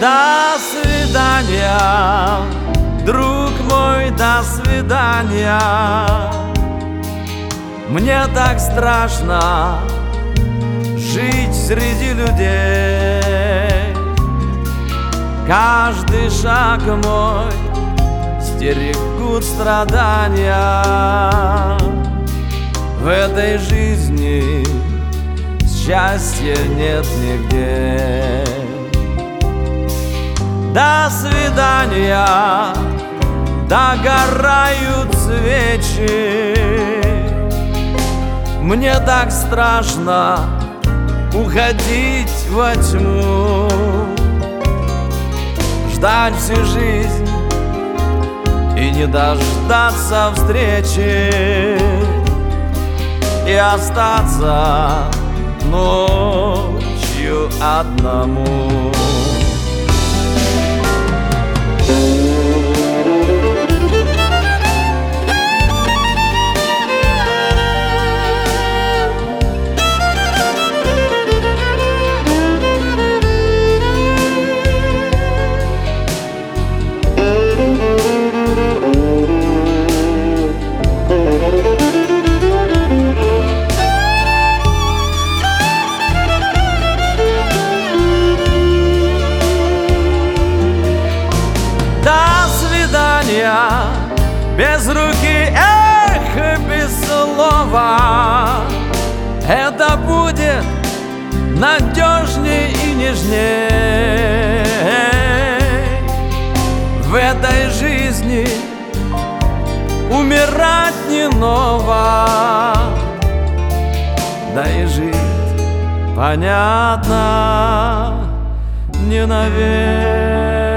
До свидания, друг мой, до свидания. Мне так страшно жить среди людей. Каждый шаг мой стерегут страдания. В этой жизни счастья нет нигде. До свидания, догорают свечи. Мне так страшно уходить во тьму, ждать всю жизнь и не дождаться встречи, и остаться ночью одному. Без руки, эх, без слова. Это будет надежней и нежней. В этой жизни умирать не ново, да и жить, понятно, не навек.